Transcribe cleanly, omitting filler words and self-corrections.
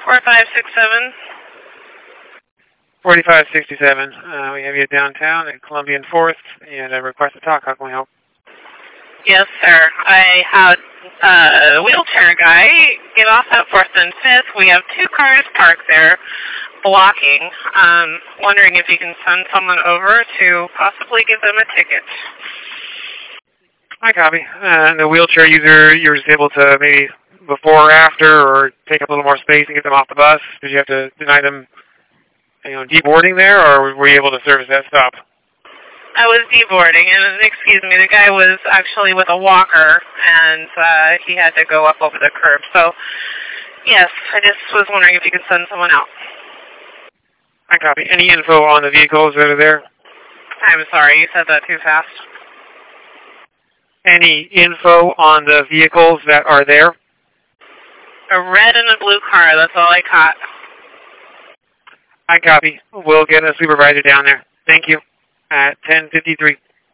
4567. 4567. We have you downtown at Columbia and 4th, and I request to talk. How can we help? Yes, sir. I had a wheelchair guy get off at 4th and 5th. We have 2 cars parked there blocking. Wondering if you can send someone over to possibly give them a ticket. I copy. And the wheelchair user, you were just able to maybe before or after or take up a little more space and get them off the bus? Did you have to deny them deboarding there, or were you able to service that stop? I was deboarding, and excuse me, the guy was actually with a walker, and he had to go up over the curb. So, yes, I just was wondering if you could send someone out. I copy. Any info on the vehicles that are there? I'm sorry, you said that too fast. Any info on the vehicles that are there? A red and a blue car, that's all I caught. I copy. We'll get a supervisor down there. Thank you. At 10:53.